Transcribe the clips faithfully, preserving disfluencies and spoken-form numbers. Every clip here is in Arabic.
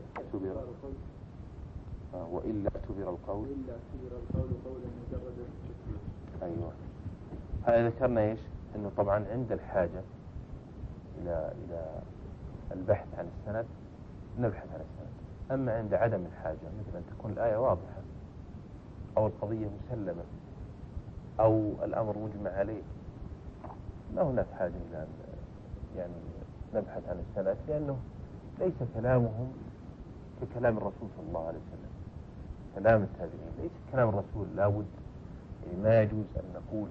اعتبر آه وإلا اعتبر القول وإلا اعتبر القول قولا مجردا التسليم. أيوة. هذا ذكرنا إيش إنه طبعا عند الحاجة إلى إلى البحث عن السند نبحث عن السند. أما عند عدم الحاجة مثل أن تكون الآية واضحة أو القضية مسلمة أو الأمر مجمع عليه ما هناك حاجة إلى أن يعني نبحث عن السند، لأنه ليس كلامهم ككلام الرسول صلى الله عليه وسلم. كلام التابعين ليس كلام الرسول، لابد يعني ما يجوز أن نقول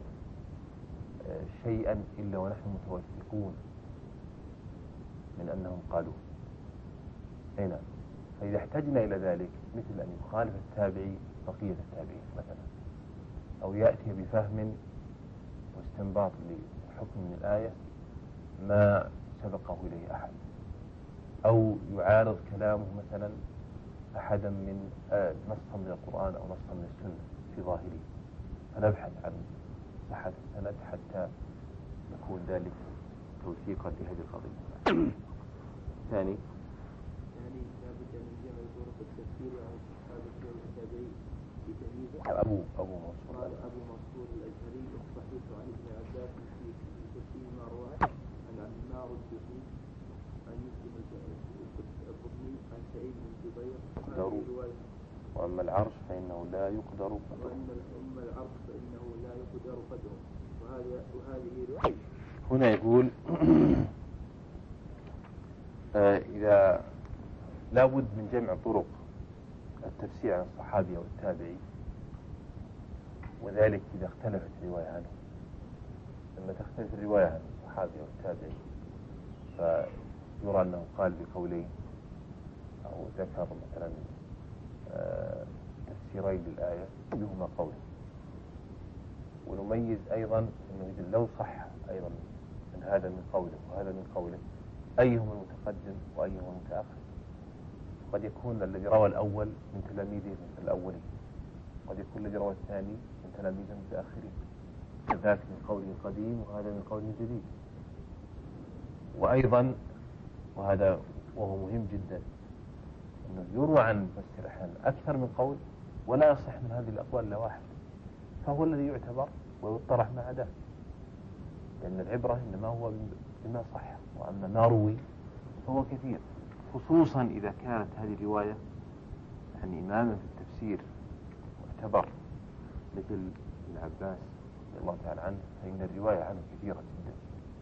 شيئا إلا ونحن متوثقون من أنهم قالوا. أي نعم. فإذا احتجنا إلى ذلك مثل أن يخالف التابعي بقية التابعين مثلا، أو يأتي بفهم واستنباط لحكم من الآية ما سبقه إليه أحد، أو يعارض كلامه مثلا أحدا من آه نصا من القرآن أو نصا من السنة في ظاهره، فنبحث عن صحة السند حتى يكون ذلك توثيقا لهذه القضية. ثاني يعني لابد من جمع طرق التفسير عن الصحابة والتابعين بتمييز. أبو أبو منصور قال أبو منصور الأزهري الصحيح عن ابن عباس في تفسير ما رواه عن عمار الدسوقي عن مسلم البطني عن سعيد بن جبير هذه رواية. وأما العرش فإنه لا يقدر قدره. وأما العرش فإنه لا يقدر قدره. وهذا وهذه رواية. هنا يقول آه إذا لابد من جمع طرق التفسير عن الصحابي أو التابعي، وذلك إذا اختلفت الرواية عنه. لما تختلف الرواية عن الصحابي أو التابعي فيرى أنه قال بقولين أو ذكر مثلا آه تفسيرين للآية بهما قول. ونميز أيضا أنه لو صح أيضا من هذا من قوله وهذا من قوله أيهما المتقدم وأيهما المتأخر. قد يكون الذي روى الأول من تلاميذه من الأولين، قد يكون الذي روى الثاني من تلاميذه المتأخرين، كذلك من قوله قديم وهذا من قوله جديد. وأيضا وهذا وهو مهم جدا أنه يروى عن المفسر أحيانا أكثر من قول ولا يصح من هذه الأقوال إلا واحد، فهو الذي يعتبر ويطرح ما عداه، لأن العبرة إنما هو بما صح، وأما ما روي فهو كثير، خصوصا إذا كانت هذه الرواية يعني إماما في التفسير معتبر مثل ابن عباس رضي الله تعالى عنه، فإن الرواية عنه كثيرة جدا،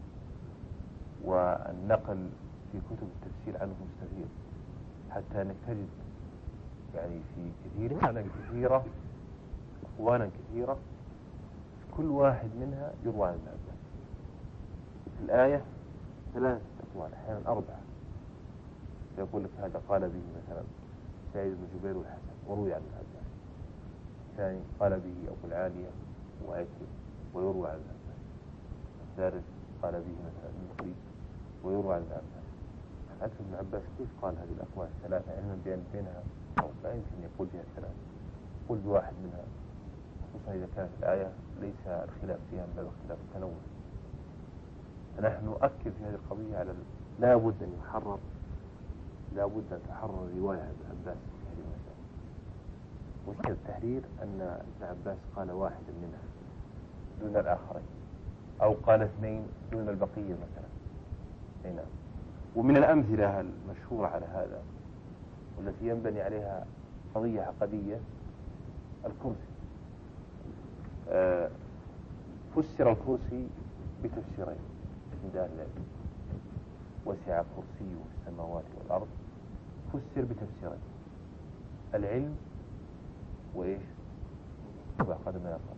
والنقل في كتب التفسير عنه مستفيض، حتى أنك تجد يعني في كثير أحوانا كثيرة أقوالا كثيرة كل واحد منها يروى عن ابن عباس. في الآية ثلاثة أقوال أحيانا أربعة، يقول لك هذا قال به مثلا سعيد بن جبير والحسن وروي عن ابن عباس، الثاني قال به أبو العالية وعكرمة ويروى عن ابن عباس، الثالث قال به مثلا المقري ويروى عن ابن عباس. عكس ابن عباس كيف قال هذه الأقوال الثلاثة علما بأن بينها أو لا يمكن يقول بها الثلاثة، يقول بواحد منها، خصوصا إذا كانت الآية ليس الخلاف فيها من باب اختلاف التنوع. فنحن نؤكد في هذه القضية على لا بد أن يحرر لا بد أن تحرر رواية عن ابن عباس في هذه المسألة. وشكل التحرير أن ابن عباس قال واحدا منها دون الآخرين، أو قال اثنين دون البقية مثلا. هنا ومن الأمثلة المشهورة على هذا والتي ينبني عليها قضية عقدية الكرسي. آه فسر الكرسي بتفسيرين عند أهل العلم. وسع كرسيه السماوات والأرض فسر بتفسيرين: العلم وإيش موضع قدم الأرض.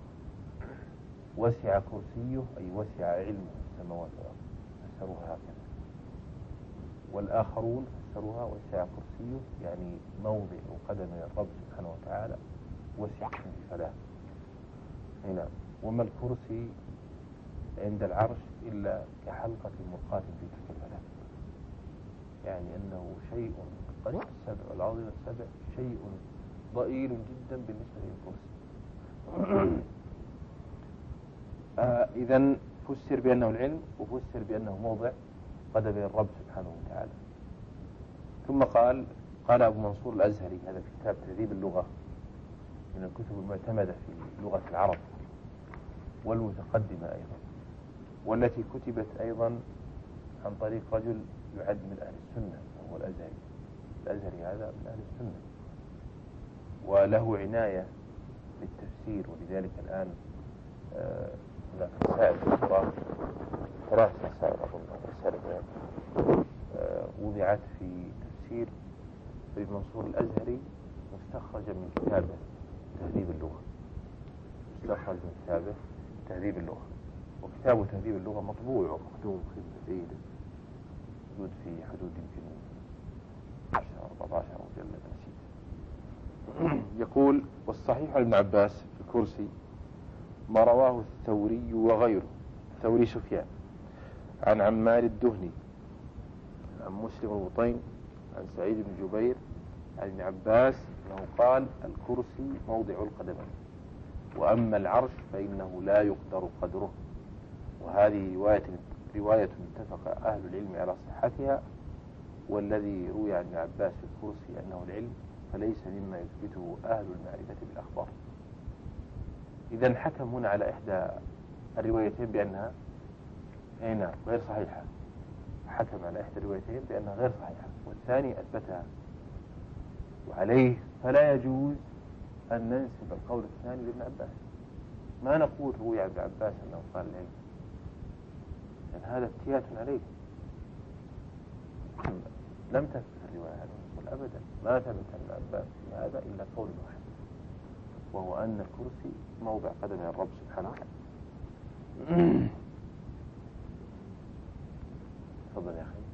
وسع كرسيه أي وسع علمه السماوات والأرض، فسروها هكذا. والآخرون فسروها وسع كرسيه يعني موضع قدم الرب سبحانه وتعالى وسع في فلاه. هنا وما الكرسي عند العرش إلا كحلقة ملقاة في تلك الفلاه، يعني أنه شيء قريب السبع والعظيم السبع شيء ضئيل جدا بالنسبة للكرسي. آه إذن فسر بأنه العلم وفسر بأنه موضع قدم الرب سبحانه وتعالى. ثم قال قال أبو منصور الأزهري، هذا في كتاب تهذيب اللغة من الكتب المعتمدة في لغة العرب والمتقدمة أيضا، والتي كتبت أيضا عن طريق رجل يعد من أهل السنة وهو الأزهري. الأزهري هذا من أهل السنة وله عناية بالتفسير، ولذلك الآن هناك رسائل أخرى ثلاث رسائل أظن رسالة وضعت في تفسير ابن منصور الأزهري مستخرجا من كتابه تهذيب اللغة، مستخرج من كتابه تهذيب اللغة، وكتابه تهذيب اللغة مطبوع ومخدوم خدمة جيدة، موجود في حدود يمكن عشرة أربعة عشر مجلد نسيت. يقول: والصحيح عن ابن عباس في الكرسي ما رواه الثوري وغيره، الثوري سفيان عن عمار الدهني عن مسلم البطين عن سعيد بن جبير عن ابن عباس أنه قال: الكرسي موضع القدمين، وأما العرش فإنه لا يقدر قدره. وهذه رواية رواية اتفق أهل العلم على صحتها، والذي روي عن ابن عباس في الكرسي أنه العلم فليس مما يثبته أهل المعرفة بالأخبار. إذن حكم هنا على إحدى الروايتين بأنها هنا غير صحيحة، حكم على إحدى الروايتين بأنها غير صحيحة، والثاني أثبتها، وعليه فلا يجوز أن ننسب القول الثاني لابن عباس. ما نقول روي عن ابن عباس أنه قال العلم، لأن هذا ابتيات عليه، لم تثبت الرواية هذه، نقول أبدا ما ثبت عن ابن عباس في هذا إلا قول واحد، وهو أن الكرسي موضع قدم الرب سبحانه وتعالى. تفضل يا أخي.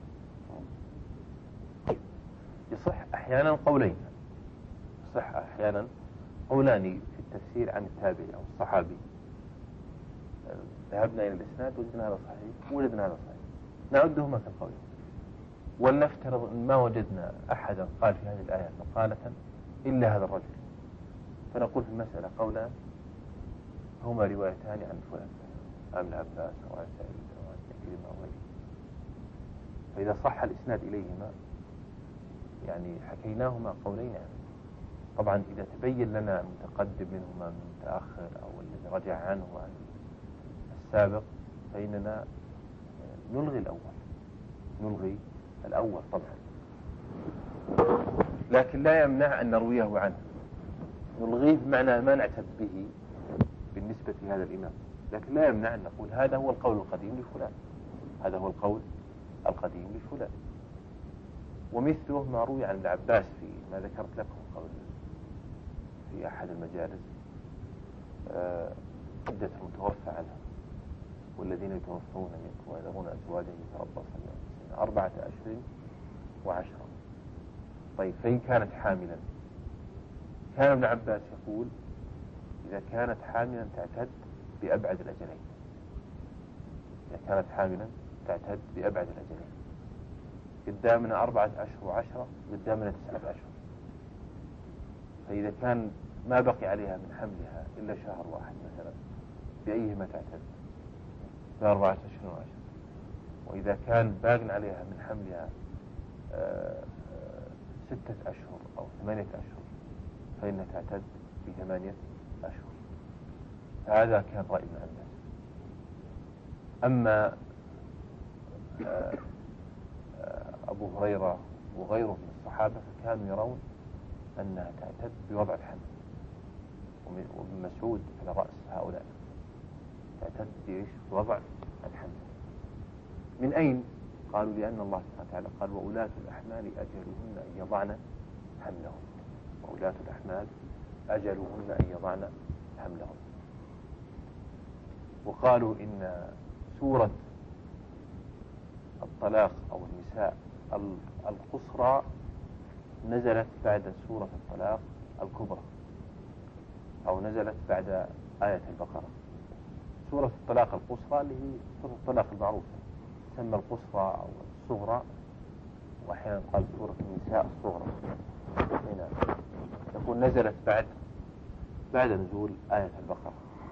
يصح أحيانا قولين، يصح أحيانا قولان في التفسير عن التابعي أو الصحابي. ذهبنا إلى الإسناد وجدنا هذا صحيح وجدنا هذا صحيح، نعدهما كالقولين. ولنفترض أن ما وجدنا أحدا قال في هذه الآية مقالة إلا هذا الرجل، فنقول في المسألة قولان هما روايتان عن فلان، عن ابن عباس أو عن سعيد أو عن عكرمة أو غيره. فإذا صح الإسناد إليهما يعني حكيناهما قولين يعني. طبعا إذا تبين لنا المتقدم منهما من متأخر أو الذي رجع عنه عن السابق فإننا نلغي الأول، نلغي الأول طبعا، لكن لا يمنع أن نرويه عنه. نلغيه بمعنى ما نعتد به بالنسبة لهذا الإمام، لكن لا يمنع أن نقول هذا هو القول القديم لفلان، هذا هو القول القديم لفلان. ومثله ما روي عن ابن عباس في ما ذكرت لكم قبل في أحد المجالس، عدة المتوفى عنها والذين يتوفون منكم ويذرون أزواجا يتربصن أربعة أشهر وعشرة. طيب فإن كانت حاملا، كان ابن عباس يقول إذا كانت حاملا تعتد بأبعد الأجلين، إذا كانت حاملا تعتد بأبعد الأجلين، قدامنا أربعة أشهر وعشرة، قدامنا تسعة أشهر. فإذا كان ما بقي عليها من حملها إلا شهر واحد مثلا، بأيهما تعتد؟ بأربعة أشهر وعشرة. وإذا كان باق عليها من حملها آه ستة أشهر أو ثمانية أشهر فإنها تعتد بثمانية أشهر. هذا كان رأي ابن عباس. أما آه أبو هريرة وغيره من الصحابة فكانوا يرون أنها تعتد بوضع الحمل، وابن مسعود على رأس هؤلاء تعتد بوضع الحمل. من أين؟ قالوا لأن الله سبحانه وتعالى قال وأولاة الأحمال أجلهن أن يضعن حملهن، وأولاة الأحمال أجلهن أن يضعن حملهن. وقالوا إن سورة الطلاق أو النساء القصرى نزلت بعد سورة الطلاق الكبرى، أو نزلت بعد آية البقرة. سورة الطلاق القصرى اللي هي سورة الطلاق المعروفة تسمى القصرى أو الصغرى، وأحيانا قال سورة النساء الصغرى، هنا تكون نزلت بعد بعد نزول آية البقرة.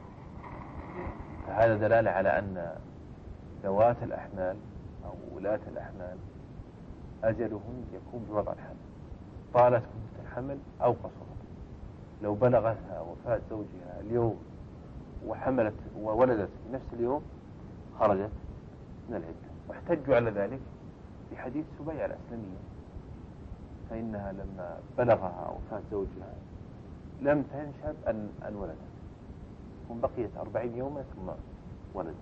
فهذا دلالة على أن ذوات الأحمال أو ولاة الأحمال أجلهم يكون بوضع الحمل، طالت مدة الحمل أو قصرت. لو بلغتها وفاة زوجها اليوم وحملت وولدت في نفس اليوم خرجت من العدة. واحتجوا على ذلك بحديث سبيعة الأسلمية، فإنها لما بلغها وفاة زوجها لم تنشب أن أن ولدت، وبقيت أربعين يوما ثم ولدت.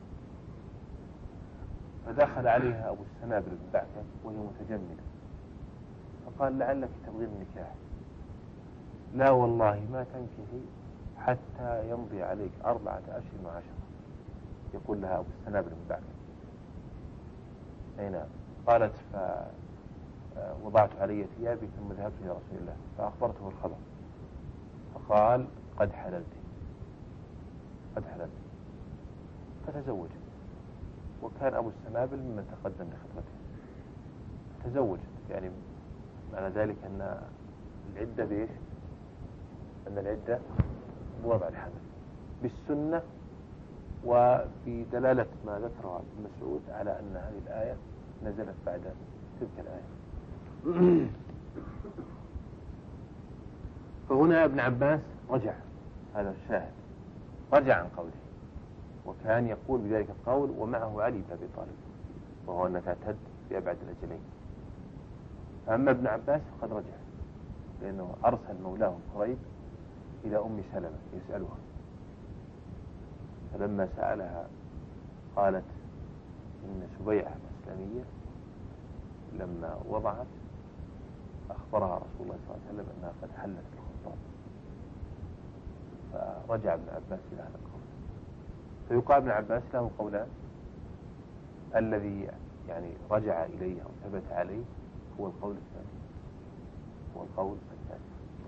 فدخل عليها أبو السنابل بن بعثة وهي متجملة، فقال لعلك تبغين النكاح. لا والله ما تنكحي حتى يمضي عليك أربعة أشهر وعشرة، يقول لها أبو السنابل بن بعثة. أي نعم. قالت فوضعت علي ثيابي ثم ذهبت إلى رسول الله فأخبرته الخبر، فقال قد حللت قد حللت فتزوجت. وكان أبو السنابل ممن تقدم لخطبته، تزوجت. يعني معنى ذلك أن العدة بإيش؟ أن العدة بوضع الحمل بالسنة، وبدلالة ما ذكره ابن مسعود على أن هذه الآية نزلت بعد تلك الآية. فهنا ابن عباس رجع، هذا الشاهد، رجع عن قوله، وكان يقول بذلك القول ومعه علي بن أبي طالب، وهو أن تعتد بأبعد الأجلين. فأما ابن عباس فقد رجع، لأنه أرسل مولاه قريب إلى أم سلمة يسألها، فلما سألها قالت إن سبيعة الأسلمية لما وضعت أخبرها رسول الله صلى الله عليه وسلم أنها قد حلت الخطاب. فرجع ابن عباس إلى هذا القول. فيقال ابن عباس له قولان، الذي يعني رجع إليه أو ثبت عليه هو القول الثاني، هو القول الثاني.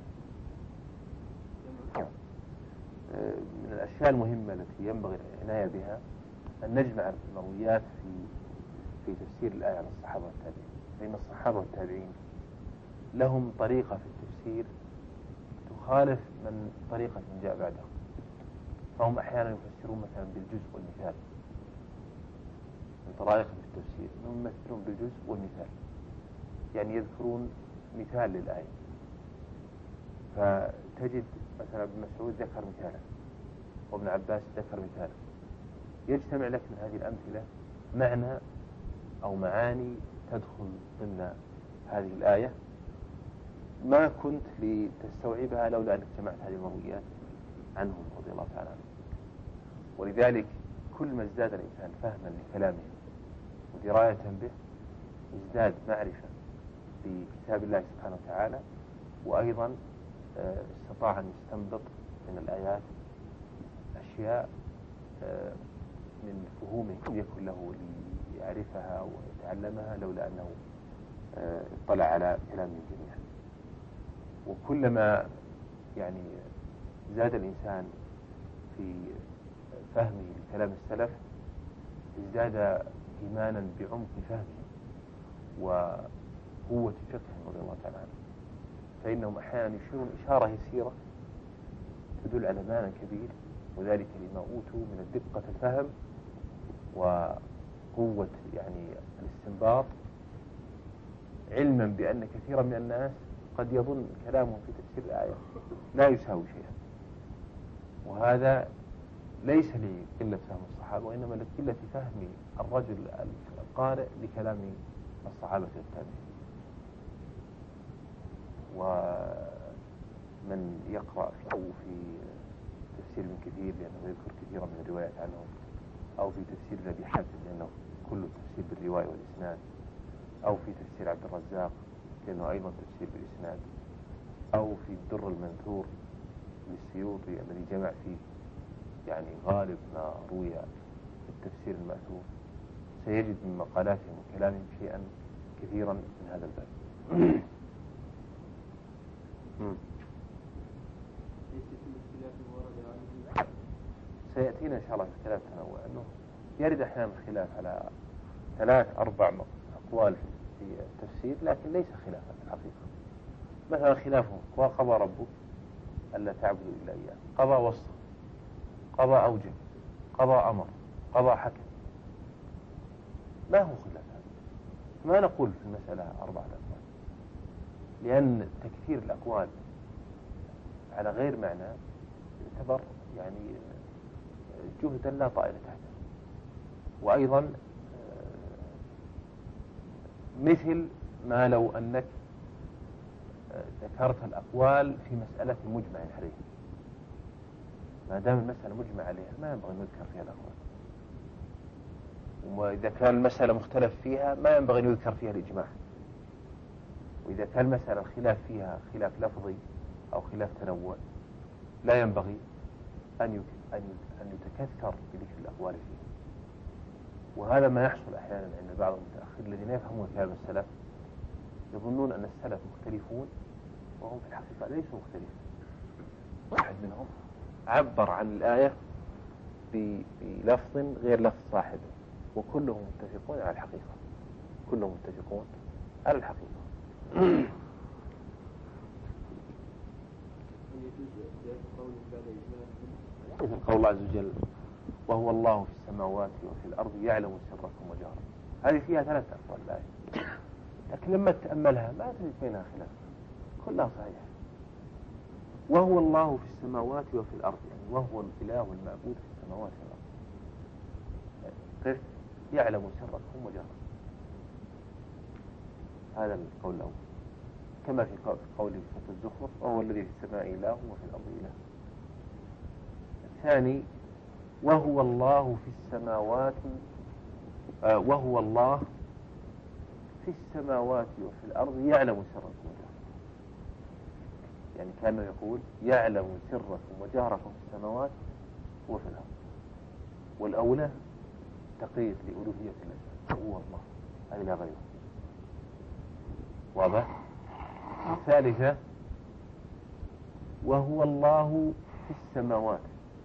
من الأشياء المهمة التي ينبغي العناية بها أن نجمع المرويات في في تفسير الآية على الصحابة والتابعين، فإن الصحابة والتابعين لهم طريقة في التفسير تخالف من طريقة من جاء بعدهم. فهم أحيانا يفسرون مثلا بالجزء والمثال، من طرائق في التفسير هم يفسرون بالجزء والمثال، يعني يذكرون مثال للآية، فتجد مثلا ابن مسعود ذكر مثالا وابن عباس ذكر مثالا، يجتمع لك من هذه الأمثلة معنى أو معاني تدخل ضمن هذه الآية ما كنت لتستوعبها لولا أنك جمعت هذه المرويات عنهم رضي الله تعالى عنهم. ولذلك كل ما ازداد الإنسان فهما لكلامه ودراية به ازداد معرفة بكتاب الله سبحانه وتعالى، وأيضا استطاع أن يستنبط من الآيات أشياء من فهومه يكون له ليعرفها ويتعلمها لولا أنه اطلع على كلامهم جميعا. وكلما يعني زاد الإنسان في فهمه لكلام السلف ازداد إيمانا بعمق فهمه وقوة فقهه رضي الله تعالى عنه، فإنهم أحيانا يشيرون إشارة يسيرة تدل على معنى كبير، وذلك لما أوتوا من الدقة الفهم وقوة يعني الاستنباط، علما بأن كثيرا من الناس قد يظن كلامهم في تفسير الآية لا يساوي شيئا، وهذا ليس لقلة فهم الصحابة وإنما لقلة فهم الرجل القارئ لكلام الصحابة والتابعين. ومن يقرأ أو في تفسير ابن كثير لأنه يذكر كثيرا من الروايات عنهم، أو في تفسير أبي حاتم لأنه كله تفسير بالرواية والإسناد، أو في تفسير عبد الرزاق لأنه أيضا تفسير بالإسناد، أو في الدر المنثور للسيوطي الذي جمع فيه يعني غالب ما روي في التفسير المأثور، سيجد من مقالاتهم وكلامهم شيئا كثيرا من هذا الباب. سيأتينا إن شاء الله في اختلاف تنوع، أنه يرد أحيانا الخلاف على ثلاث أربع أقوال في التفسير، لكن ليس خلافا في الحقيقة. مثلا خلافهم وقضى ربك ألا تعبدوا إلا إياه، قضى وصف، قضى أوجب، قضى أمر، قضى حكم، ما هو خلاف هذا؟ ما نقول في المسألة أربعة أقوال، لأن تكثير الأقوال على غير معنى يعتبر يعني جهدا لا طائل تحته. وأيضا مثل ما لو أنك ذكرت الأقوال في مسألة مجمع عليها، ما دام المسألة مجمع عليها ما ينبغي أن يذكر فيها الأقوال. وإذا كان المسألة مختلف فيها ما ينبغي أن يذكر فيها الإجماع. وإذا كان المسألة الخلاف فيها خلاف لفظي أو خلاف تنوع لا ينبغي أن أن يتكثر بذكر الأقوال فيها. وهذا ما يحصل أحيانا عند بعض المتأخرين الذين يفهمون كلام السلف، يظنون أن السلف مختلفون وهم في الحقيقة ليسوا مختلفين. واحد منهم عبر عن الآية بلفظ غير لفظ صاحبه، وكلهم متفقون على الحقيقة، كلهم متفقون على الحقيقة. مثل قول الله عز وجل: وهو الله في السماوات وفي الأرض يعلم سركم وجهركم. هذه فيها ثلاث أقوال الآية، لكن لما تتأملها ما تجد بينها خلاف، كلها صحيحة. وهو الله في السماوات وفي الأرض، يعني وهو الإله المعبود في السماوات والأرض. كيف يعلم سركم وجهركم؟ هذا القول الأول، كما في قول سورة الزخرف: وهو الذي في السماء إله وفي الأرض إله. الثاني: وهو الله في السماوات آه وهو الله في السماوات وفي الأرض يعلم سركم وجهركم. يعني كانه يقول يعلم سركم وجهركم في السماوات وفي الأرض. والأولى تقييد لألوهية الله، هو الله، هذه لا غيره. واضح؟ الثالثة: وهو الله في السماوات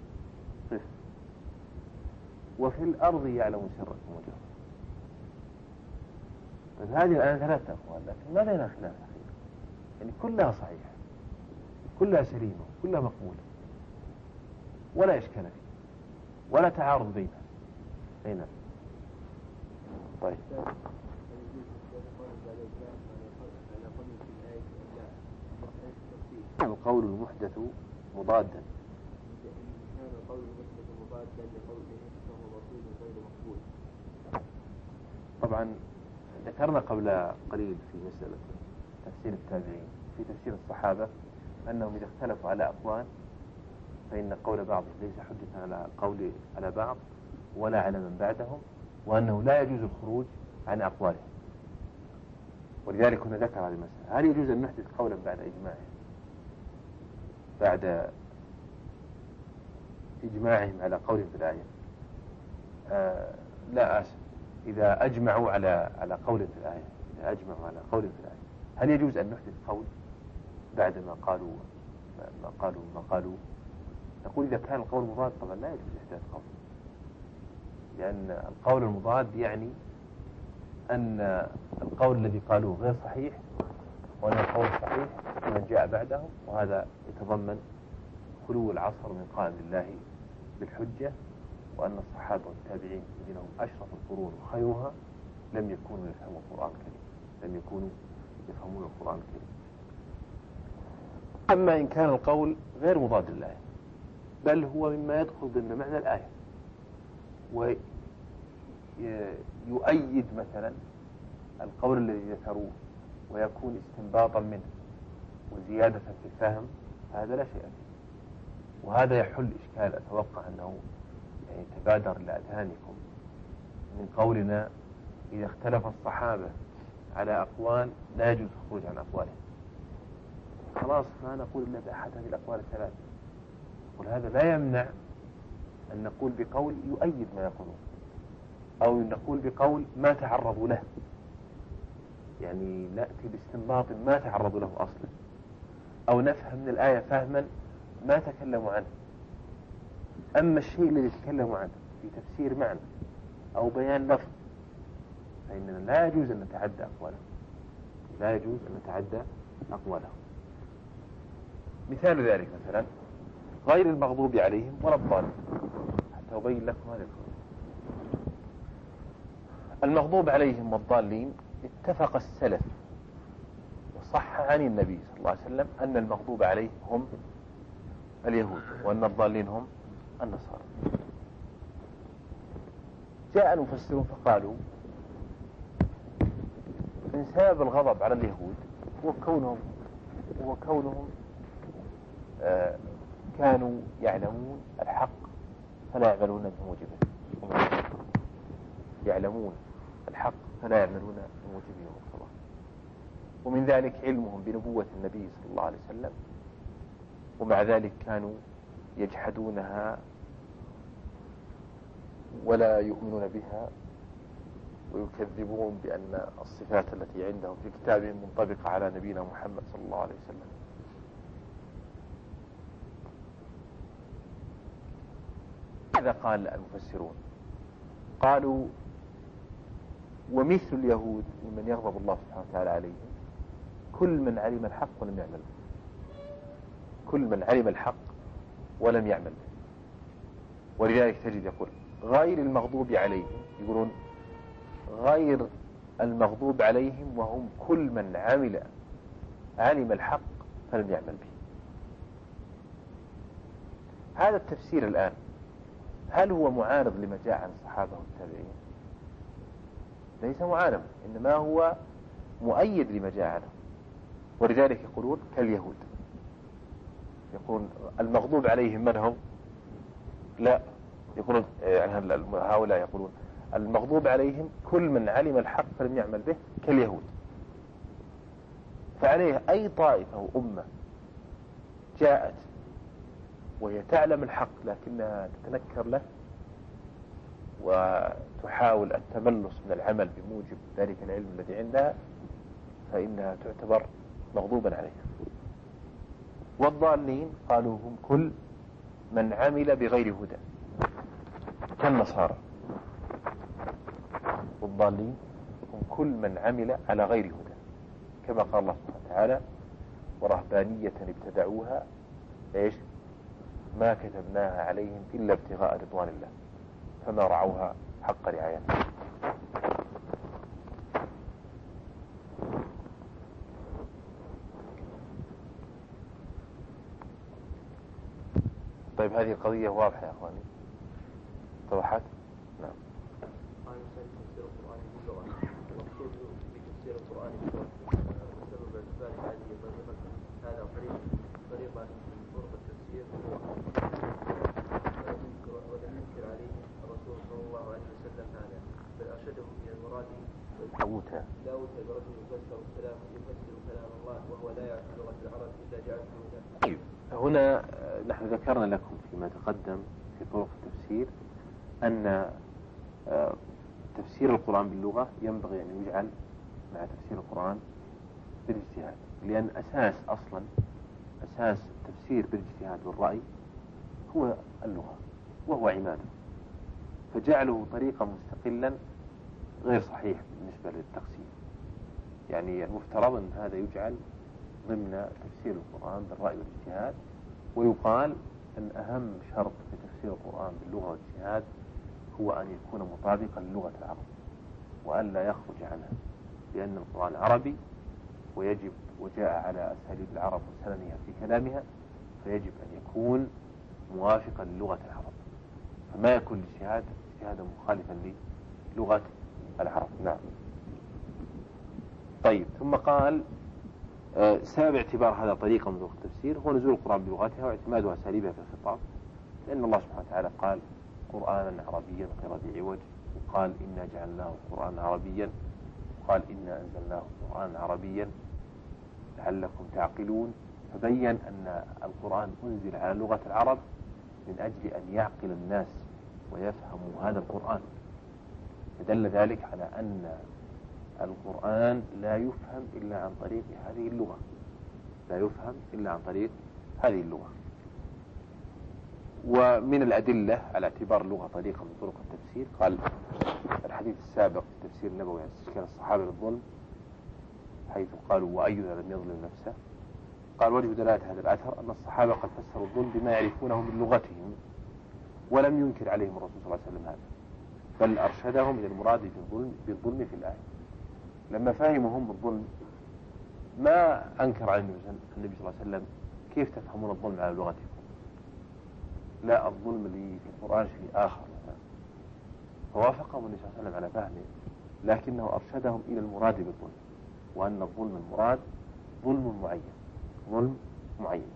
وفي الأرض يعلم سركم وجهركم. هذه الآن ثلاثة أقوال، لكن ما بينها خلاف أخير، يعني كلها صحيحة، كلها سليمة، كلها مقبولة، ولا إشكال فيه ولا تعارض بينها. أين؟ طيب. القول المحدث مضادا. طبعا ذكرنا قبل قليل في مسألة تفسير التابعين في تفسير الصحابة أنهم إذا اختلفوا على أقوال فإن قول بعضهم ليس حجة على قول على بعض ولا على من بعدهم، وأنه لا يجوز الخروج عن أقوالهم. ولذلك كنا ذكر هذه المسألة: هل يجوز أن نحدث قولا بعد إجماعهم بعد إجماعهم على قول في الآية؟ آه لا آسف، إذا أجمعوا على على قول في الآية، إذا أجمعوا على قول في الآية هل يجوز أن نحدث قول بعد ما قالوا ما قالوا ما قالوا؟ نقول إذا كان القول مضاد طبعا لا يجوز إحداث قول، لأن القول المضاد يعني أن القول الذي قالوه غير صحيح، وأن القول الصحيح من جاء بعدهم، وهذا يتضمن خلو العصر من قائم الله بالحجة، وأن الصحابة والتابعين الذين هم أشرف القرون وخيرها لم يكونوا يفهمون القرآن الكريم، لم يكونوا يفهمون القرآن الكريم. أما إن كان القول غير مضاد للآية بل هو مما يدخل ضمن معنى الآية ويؤيد مثلا القول الذي ذكروه ويكون استنباطا منه وزيادة في الفهم، هذا لا شيء فيه. وهذا يحل إشكال أتوقع أنه يعني تبادر لأذهانكم من قولنا إذا اختلف الصحابة على أقوال لا يجوز الخروج عن أقوالهم. خلاص ما نقول إلا بأحد هذه الأقوال الثلاثة، وهذا لا يمنع أن نقول بقول يؤيد ما يقولون، أو نقول بقول ما تعرضوا له، يعني نأتي باستنباط ما تعرضوا له أصلا، أو نفهم من الآية فهما ما تكلموا عنه. أما الشيء الذي تكلموا عنه في تفسير معنى أو بيان لفظ فإننا لا يجوز أن نتعدى أقواله، لا يجوز أن نتعدى أقواله. مثال ذلك مثلا غير المغضوب عليهم ولا الضالين، حتى أبين لكم هذا القول. المغضوب عليهم والضالين اتفق السلف صح عن النبي صلى الله عليه وسلم أن المغضوب عليه هم اليهود وأن الضالين هم النصارى. جاء المفسرون فقالوا من سبب الغضب على اليهود هو كونهم هو كونهم آه كانوا يعلمون الحق فلا يعملون بموجبه، يعلمون الحق فلا يعملون بموجبه ومقتضاه. ومن ذلك علمهم بنبوة النبي صلى الله عليه وسلم، ومع ذلك كانوا يجحدونها ولا يؤمنون بها ويكذبون بأن الصفات التي عندهم في كتابهم منطبقة على نبينا محمد صلى الله عليه وسلم. ماذا قال المفسرون؟ قالوا ومثل اليهود ممن يغضب الله سبحانه وتعالى عليهم كل من علم الحق ولم يعمل به، كل من علم الحق ولم يعمل به. ولذلك تجد يقول غير المغضوب عليهم، يقولون غير المغضوب عليهم وهم كل من عمل علم الحق فلم يعمل به. هذا التفسير الآن هل هو معارض لما جاء عن الصحابة والتابعين؟ ليس معارض، إنما هو مؤيد لما جاء عنه. ولذلك يقولون كاليهود، يقولون المغضوب عليهم من هم؟ لا، يقولون يعني هؤلاء يقولون المغضوب عليهم كل من علم الحق فلم يعمل به كاليهود. فعليه أي طائفة وأمة جاءت وهي تعلم الحق لكنها تتنكر له وتحاول التملص من العمل بموجب ذلك العلم الذي عندها فإنها تعتبر مغضوبا عليها. والضالين قالوا هم كل من عمل بغير هدى كالنصارى. والضالين هم كل من عمل على غير هدى، كما قال الله سبحانه وتعالى ورهبانية ابتدعوها ايش ما كتبناها عليهم إلا ابتغاء رضوان الله فما رعوها حق رعايتها. طيب هذه القضية واضحة يا أخواني؟ توضحت؟ نعم. قال تفسير القرآن باللغة، المقصود بتفسير القرآن باللغة وسبب اعتبار هذه طريقة هذا طريق طريقة من طرق التفسير ولم ينكر عليه الرسول صلى الله عليه وسلم هذا، بل أرشده إلى المراد داوودها داود برجل يفسر الكلام يفسر كلام الله وهو لا يعرف لغة العرب إلا جعلته هدى. هنا نحن ذكرنا لكم فيما تقدم في طرق التفسير أن تفسير القرآن باللغة ينبغي أن يجعل مع تفسير القرآن بالاجتهاد، لأن أساس أصلا أساس التفسير بالاجتهاد والرأي هو اللغة وهو عماده، فجعله طريقا مستقلا غير صحيح بالنسبة للتقسيم. يعني المفترض أن هذا يجعل ضمن تفسير القرآن بالرأي والاجتهاد، ويقال أن أهم شرط في تفسير القرآن باللغة والاجتهاد هو أن يكون مطابقا للغة العرب وأن لا يخرج عنها، لأن القرآن عربي ويجب وجاء على أساليب العرب وسننها في كلامها، فيجب أن يكون موافقا للغة العرب، فما يكون الاجتهاد اجتهادا مخالفا للغة العرب. نعم. طيب ثم قال آه سبب اعتبار هذا طريقا من طرق التفسير هو نزول القرآن بلغتها واعتمادها أساليبها في الخطاب، لأن الله سبحانه وتعالى قال قرآنا عربيا غير ذي عوج، وقال إنا جعلناه قرآنا عربيا، وقال إنا أنزلناه قرآنا عربيا لعلكم تعقلون. فبين أن القرآن أنزل على لغة العرب من أجل أن يعقل الناس ويفهموا هذا القرآن، فدل ذلك على أن القرآن لا يفهم إلا عن طريق هذه اللغة، لا يفهم إلا عن طريق هذه اللغة. ومن الأدلة على اعتبار اللغة طريقة من طرق التفسير قال الحديث السابق في تفسير النبوي عن استشكال الصحابة للظلم، حيث قالوا وأينا لم يظلم نفسه، قال وجه دلالة هذا الأثر أن الصحابة قد فسروا الظلم بما يعرفونه من لغتهم ولم ينكر عليهم الرسول صلى الله عليه وسلم هذا، بل أرشدهم إلى المراد بالظلم, بالظلم في الآية. لما فهموا هم الظلم ما أنكر على النبي صلى الله عليه وسلم كيف تفهمون الظلم على لغتكم. لا، الظلم اللي في القرآن شيء آخر. فوافقهم النبي صلى الله عليه وسلم على فهمه، لكنه أرشدهم إلى المراد بالظلم، وأن الظلم المراد ظلم معين، ظلم معين.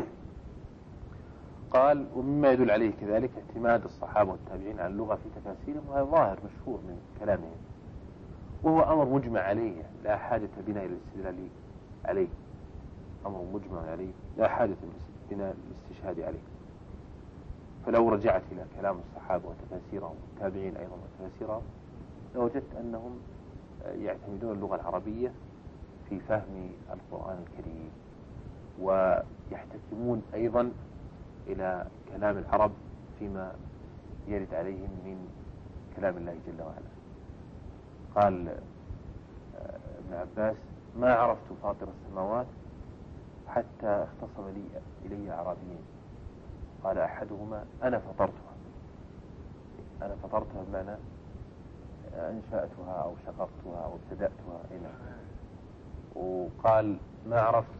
قال: ومما يدل عليه كذلك اعتماد الصحابة والتابعين على اللغة في تفاسيرهم، وهذا ظاهر مشهور من كلامهم، وهو أمر مجمع عليه لا حاجة بنا إلى الاستدلال عليه، أمر مجمع عليه لا حاجة بنا للاستشهاد عليه. فلو رجعت إلى كلام الصحابة وتفاسيرهم والتابعين أيضا وتفاسيرهم لوجدت أنهم يعتمدون اللغة العربية في فهم القرآن الكريم، ويحتكمون أيضا إلى كلام العرب فيما يرد عليهم من كلام الله جل وعلا. قال ابن عباس: ما عرفت فاطر السماوات حتى اختصم لي إلي أعرابيين، قال أحدهما: أنا فطرتها. أنا فطرتها بمعنى أنشأتها أو شققتها أو ابتدأتها هنا. وقال: ما عرفت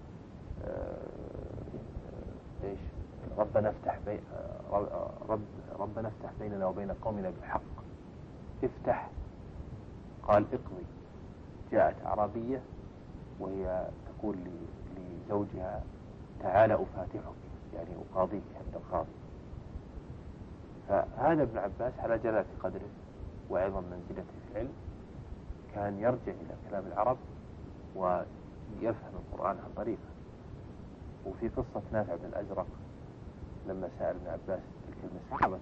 إيش ربنا افتح بي رب ربنا افتح بيننا وبين قومنا بالحق. افتح، قال: اقضي. جاءت أعرابية وهي تقول لزوجها: تعال أفاتحك، يعني أقاضيك عند القاضي. فهذا ابن عباس على جلالة قدره وعظم منزلته في العلم كان يرجع إلى كلام العرب ويفهم القرآن عن طريقه. وفي قصة نافع بن الأزرق لما سأل ابن عباس تلك المسألة،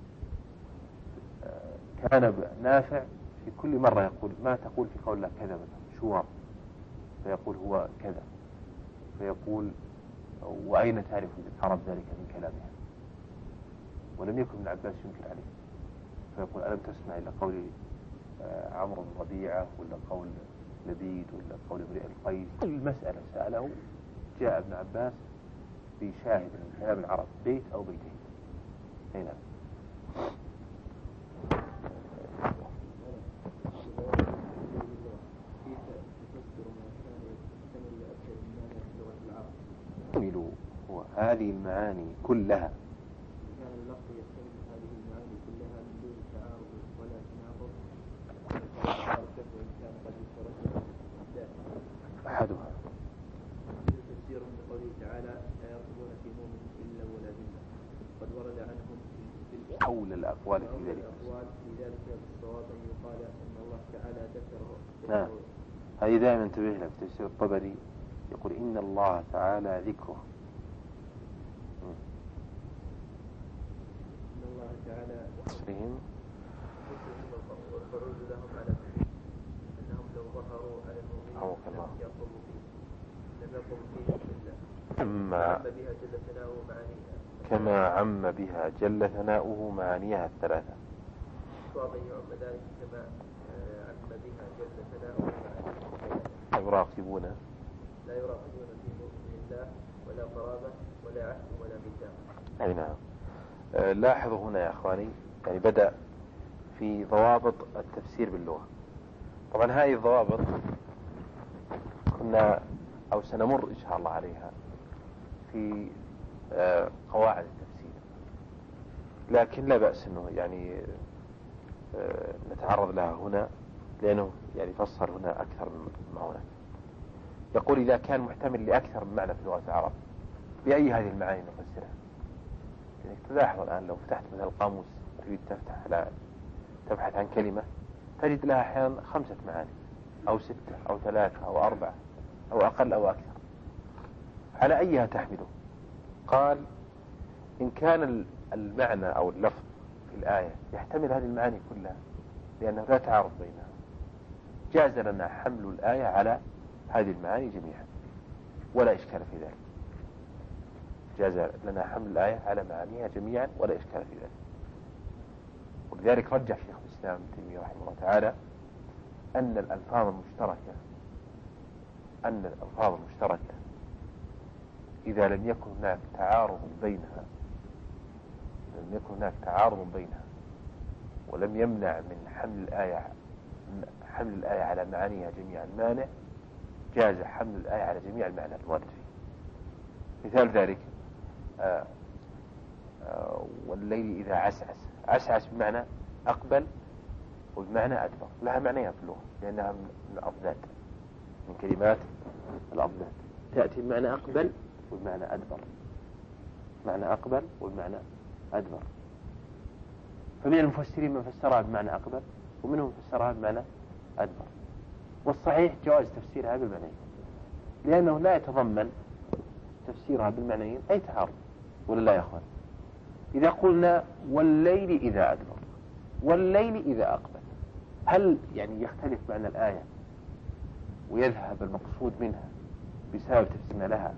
كان نافع في كل مرة يقول: ما تقول في قول الله كذا مثلا شوار؟ فيقول: هو كذا. فيقول: وأين تعرف العرب ذلك من كلامها؟ ولم يكن ابن عباس ينكر عليه، فيقول: ألم تسمع إلا قول عمرو بن ربيعة، ولا قول لبيد، ولا قول امرئ القيس؟ كل مسألة سأله جاء ابن عباس بشاهد من كلام العرب، بيت أو بيتين. هنا هو هذه المعاني كلها. كان اللفظ يحتمل هذه المعاني كلها من دون تعارض ولا تناقض، وإن كان قد يترجم أحدها تفسير من قوله تعالى: لا يرقبون في مؤمن إلا ولا ذمة. قد ورد عنهم في أولى الأقوال في ذلك الأقوال في ذلك بالصواب أن يقال إن الله تعالى ذكره. نعم، هذه دائما انتبه لها في تفسير الطبري، يقول: إن الله تعالى ذكره. إن الله تعالى وصفهم والخروج لهم على أنهم لو ظهروا على المؤمنين لم يقوموا فيه لم يقوموا فيه إلا بها جل ثناؤه معانيها، كما عم بها جل ثناؤه معانيها الثلاثة. صعب أن يعم ذلك كما عم بها جل ثناؤه معانيها. يراقبون لا يراقبون في مؤمن الله ولا قرابة ولا عهد ولا ميثاق. أي نعم. أه لاحظوا هنا يا أخواني، يعني بدأ في ضوابط التفسير باللغة. طبعا هذه الضوابط كنا أو سنمر إن شاء الله عليها في أه قواعد التفسير، لكن لا بأس أنه يعني أه نتعرض لها هنا، لأنه يعني فسر هنا أكثر من هناك. يقول: إذا كان محتمل لأكثر من معنى في لغة العرب، بأي هذه المعاني نفسرها؟ يعني تلاحظ الآن لو فتحت مثل القاموس تريد تفتح على تبحث عن كلمة تجد لها أحيانا خمسة معاني أو ستة أو ثلاثة أو أربعة أو أقل أو أكثر، على أيها تحمله؟ قال: إن كان المعنى أو اللفظ في الآية يحتمل هذه المعاني كلها لأنه لا تعارض بينها، جاز لنا حمل الآية على هذه المعاني جميعا ولا إشكال في ذلك. جاز لنا حمل الآية على معانيها جميعا ولا إشكال في ذلك. ولذلك رجح شيخ الإسلام ابن تيمية رحمه الله تعالى أن الألفاظ المشتركة أن الألفاظ المشتركة إذا لم يكن هناك تعارض بينها لم يكن هناك تعارض بينها ولم يمنع من حمل الآية حمل الآية على معانيها جميعا مانع، جاز حمل الآية على جميع المعنى الوارد فيه. مثال ذلك آه آه والليل إذا عسعس. عسعس بمعنى أقبل وبمعنى أدبر، لها معنيها في اللغة لأنها من الأضداد، من كلمات الأضداد، تأتي بمعنى أقبل وبمعنى أدبر، معنى أقبل وبمعنى أدبر. فمن المفسرين من فسرها بمعنى أقبل ومنهم فسرها بمعنى أدبر، والصحيح جواز تفسيرها بالمعنيين، لأنه لا يتضمن تفسيرها بالمعنيين أي تعارض، ولا لا يا أخوان؟ إذا قلنا والليل إذا أدبر والليل إذا أقبل، هل يعني يختلف معنى الآية ويذهب المقصود منها بسبب تفسيرنا لها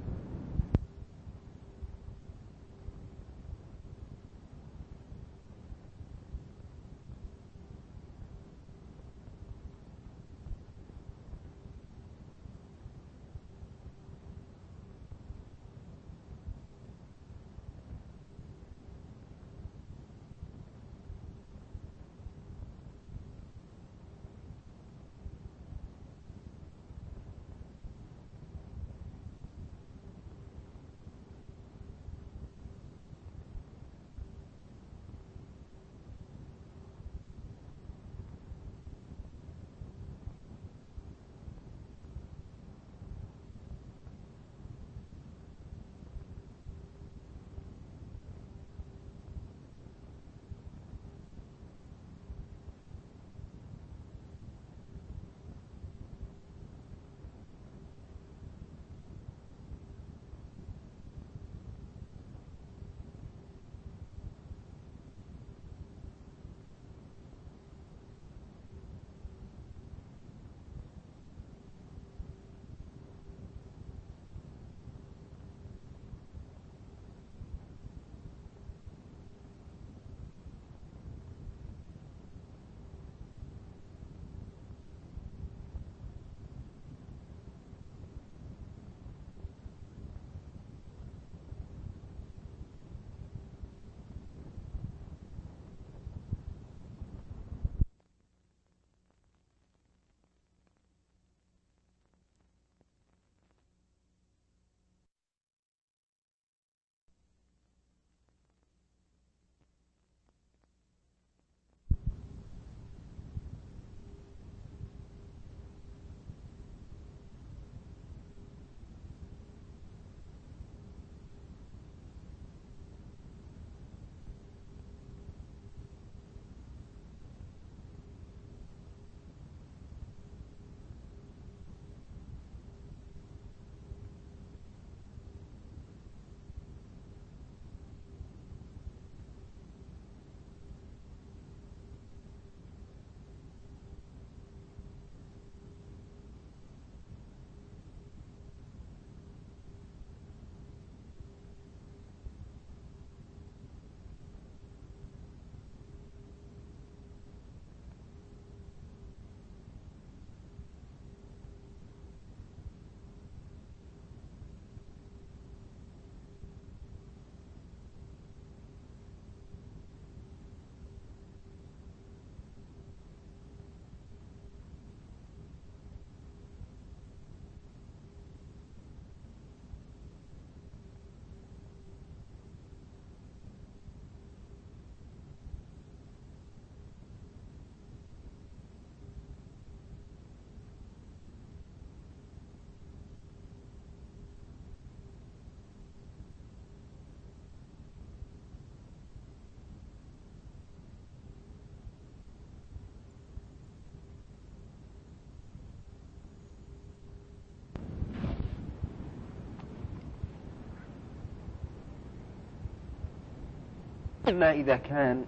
أما إذا كان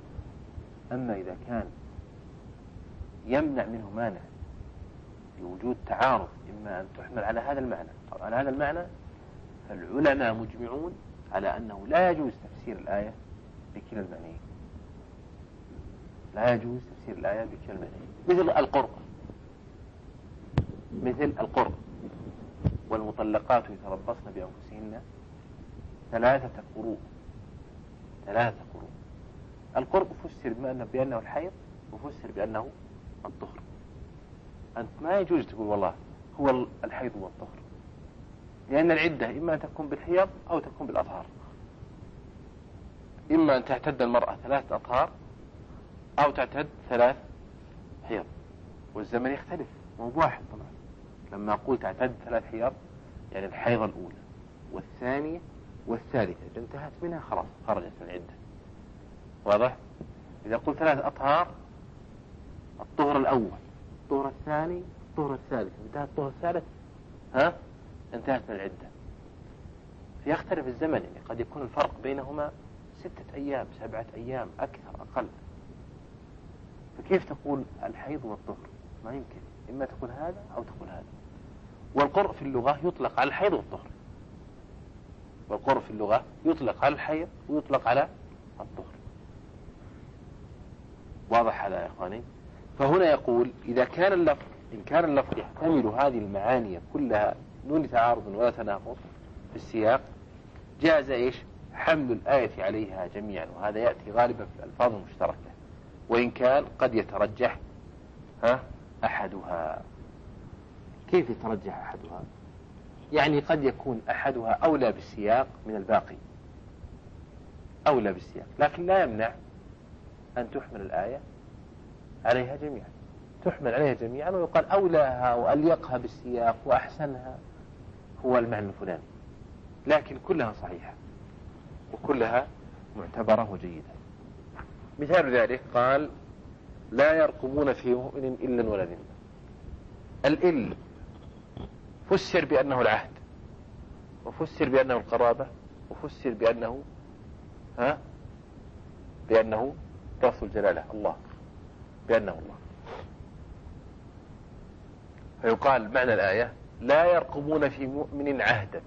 أما إذا كان يمنع منه مانع لوجود تعارض، إما أن تحمل على هذا المعنى أو على هذا المعنى، فالعلماء مجمعون على أنه لا يجوز تفسير الآية بكلا المعنيين، لا يجوز تفسير الآية بكلا المعنيين، مثل القرب مثل القرب والمطلقات يتربصن بأنفسهن ثلاثة قروء ثلاثة قروء. القرب فسر بأنه الحيض وفسر بأنه الطهر. أنت ما يجوز تقول والله هو الحيض والطهر، لأن العدة إما أن تكون بالحيض أو تكون بالأطهار، إما أن تعتد المرأة ثلاث أطهار أو تعتد ثلاث حيض، والزمن يختلف، مو واحد طبعا. لما أقول تعتد ثلاث حيض يعني الحيضة الأولى والثانية والثالثة إذا انتهت منها خلاص خرجت من العدة، واضح؟ إذا قلت ثلاث أطهار، الطهر الأول، الطهر الثاني، الطهر الثالث، انتهت الطهر الثالث ها انتهت من العدة. فيختلف الزمن، يعني قد يكون الفرق بينهما ستة أيام، سبعة أيام، أكثر أقل. فكيف تقول الحيض والطهر؟ ما يمكن، إما تقول هذا أو تقول هذا. والقرء في اللغة يطلق على الحيض والطهر، والقرء في اللغة يطلق على الحيض ويطلق على الطهر. واضح هذا يا إخواني؟ فهنا يقول إذا كان اللفظ إن كان اللفظ يحتمل هذه المعاني كلها دون تعارض ولا تناقض في السياق، جاز إيش؟ حمل الآية عليها جميعا، وهذا يأتي غالبا في الألفاظ المشتركة، وإن كان قد يترجح ها أحدها. كيف يترجح أحدها؟ يعني قد يكون أحدها أولى بالسياق من الباقي، أولى بالسياق، لكن لا يمنع أن تحمل الآية عليها جميعا، تحمل عليها جميعا ويقال أولاها وأليقها بالسياق وأحسنها هو المعنى الفلاني، لكن كلها صحيحة وكلها معتبرة وجيدة. مثال ذلك قال لا يرقبون في مؤمن إلا ولا ذمة. الإل فسر بأنه العهد، وفسر بأنه القرابة، وفسر بأنه ها بأنه لفظ الجلالة الله، بأنه الله. فيقال معنى الآية لا يرقبون في مؤمن عهدا،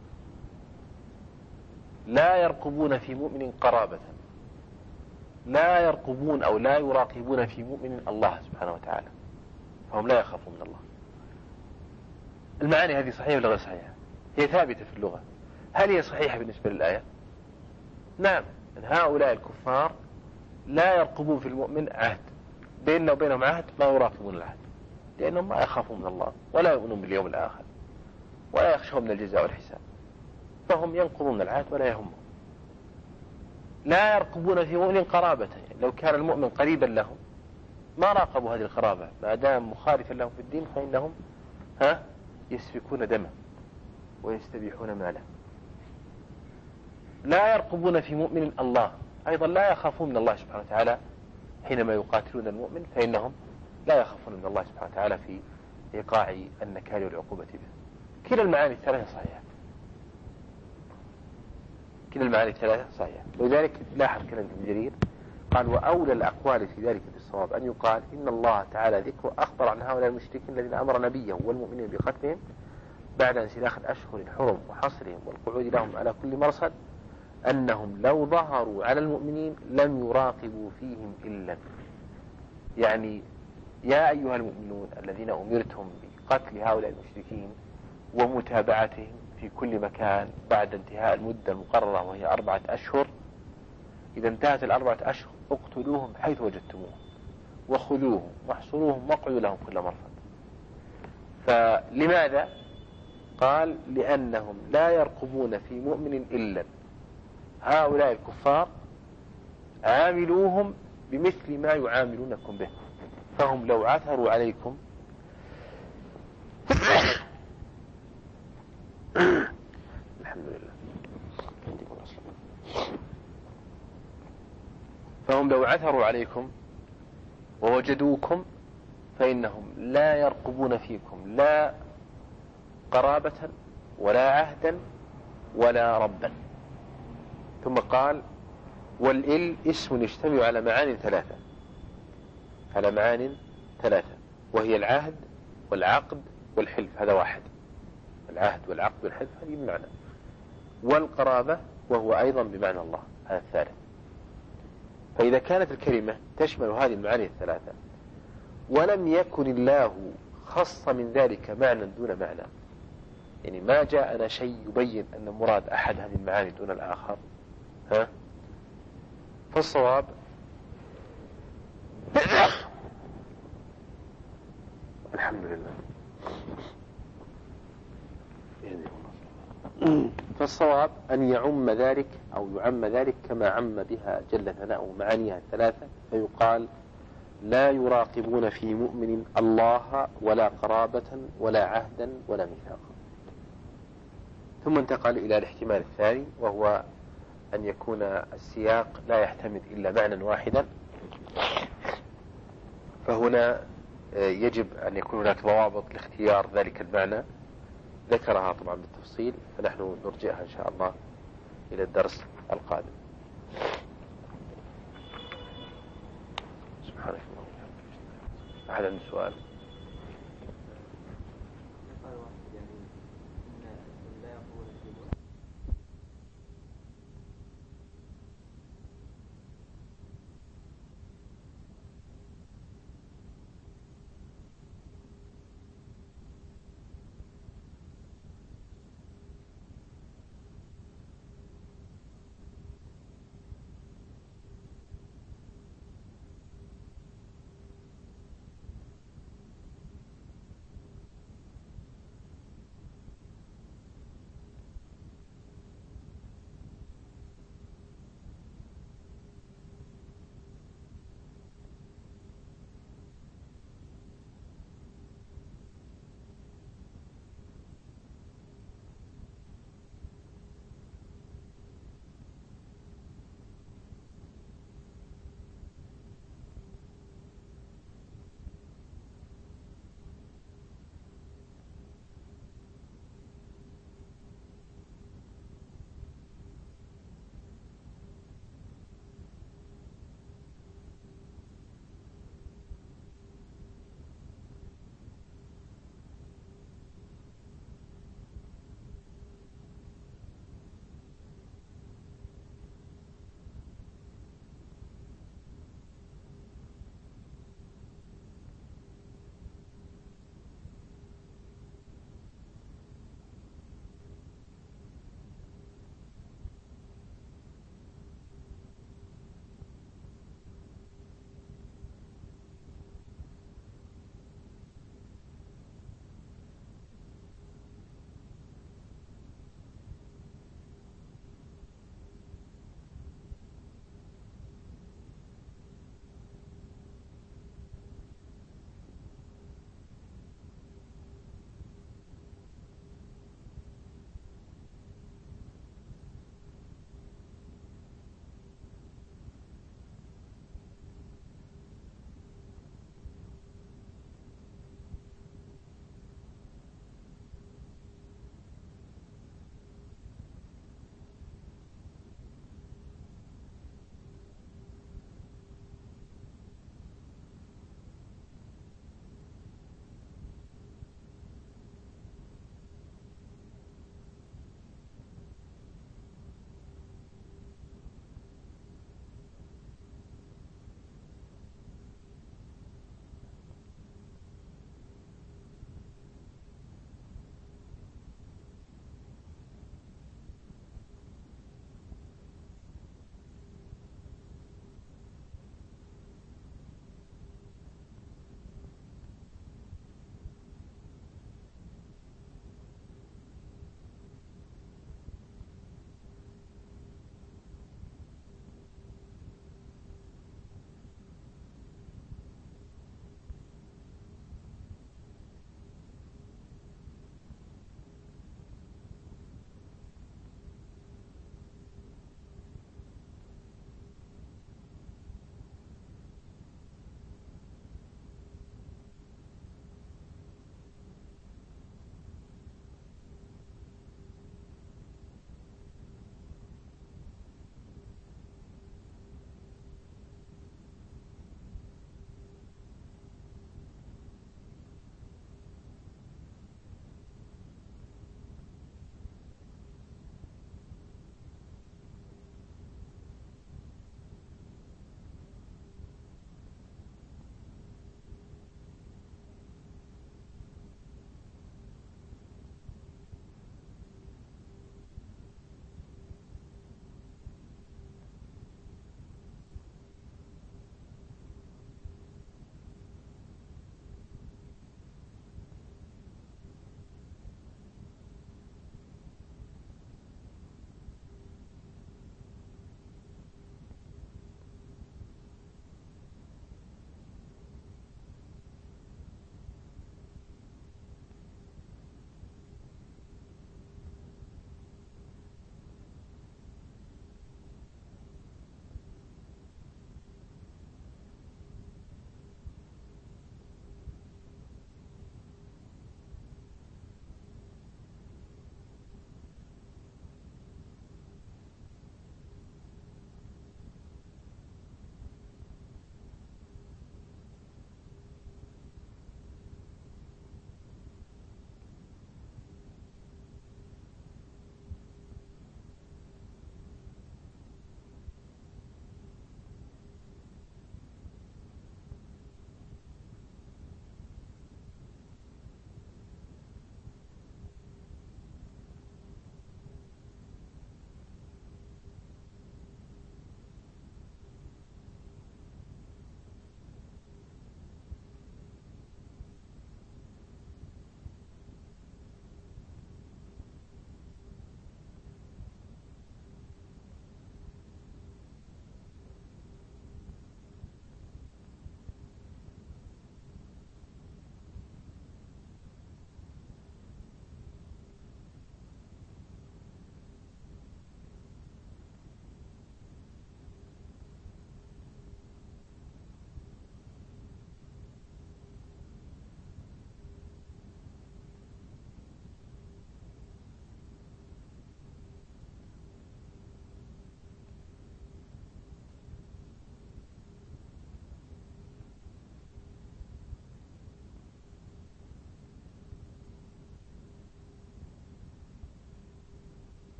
لا يرقبون في مؤمن قرابة، لا يرقبون أو لا يراقبون في مؤمن الله سبحانه وتعالى، فهم لا يخافون من الله. المعاني هذه صحيحة ولا غير صحيحة؟ هي ثابتة في اللغة. هل هي صحيحة بالنسبة للآية؟ نعم. هؤلاء الكفار لا يرقبون في المؤمن عهد، بيننا وبينهم عهد ما يراقبون العهد، لأنهم ما يخافون من الله ولا يؤمنون باليوم الآخر ولا يخشون من الجزاء والحساب، فهم ينقضون العهد ولا يهمهم. لا يرقبون في مؤمن قرابة، يعني لو كان المؤمن قريبا لهم ما راقبوا هذه القرابة، ما دام مخالفا لهم في الدين فإنهم ها يسفكون دمه ويستبيحون ماله. لا يرقبون في مؤمن الله، أيضا لا يخافون من الله سبحانه وتعالى حينما يقاتلون المؤمن، فإنهم لا يخافون من الله سبحانه وتعالى في إيقاع النكال والعقوبة به. كلا المعاني الثلاثة صحيحة، كلا المعاني الثلاثة صحيحة. ولذلك لاحظ كلام ابن جرير قال وأولى الأقوال في ذلك بالصواب أن يقال إن الله تعالى ذكر أخبر عن هؤلاء المشركين الذين أمر نبيه والمؤمنين بقتلهم بعد انسلاخ الأشهر الحرم وحصرهم والقعود لهم على كل مرصد، أنهم لو ظهروا على المؤمنين لم يراقبوا فيهم إلا. يعني يا أيها المؤمنون الذين أمرتم بقتل هؤلاء المشركين ومتابعتهم في كل مكان بعد انتهاء المدة المقررة وهي أربعة أشهر، إذا انتهت الأربعة أشهر اقتلوهم حيث وجدتموهم وخذوهم واحصروهم واقعدوا لهم كل مرصد. فلماذا؟ قال لأنهم لا يرقبون في مؤمن إلا. هؤلاء الكفار عاملوهم بمثل ما يعاملونكم به، فهم لو عثروا عليكم الحمد لله فهم لو عثروا عليكم ووجدوكم فإنهم لا يرقبون فيكم لا قرابة ولا عهدا ولا ربا. ثم قال والإل اسم يشتمل على معاني ثلاثة، على معاني ثلاثة وهي العهد والعقد والحلف، هذا واحد، العهد والعقد والحلف هذه بمعنى، والقرابة وهو أيضا بمعنى الله، هذا الثالث. فإذا كانت الكلمة تشمل هذه المعاني الثلاثة ولم يكن الله خص من ذلك معنى دون معنى، يعني ما جاءنا شيء يبين أن مراد أحد هذه المعاني دون الآخر، ها فالصواب الحمد لله فالصواب أن يعم ذلك أو يعم ذلك كما عم بها جل ثناؤه معانيها الثلاثة، فيقال لا يراقبون في مؤمن الله ولا قرابة ولا عهدا ولا ميثاقا. ثم انتقل إلى الاحتمال الثاني، وهو أن يكون السياق لا يحتمل إلا معنى واحدا، فهنا يجب أن يكون هناك ضوابط لاختيار ذلك المعنى ذكرها طبعا بالتفصيل، فنحن نرجعها إن شاء الله إلى الدرس القادم. سبحانك اللهم وبحمدك. أحد عنده سؤال؟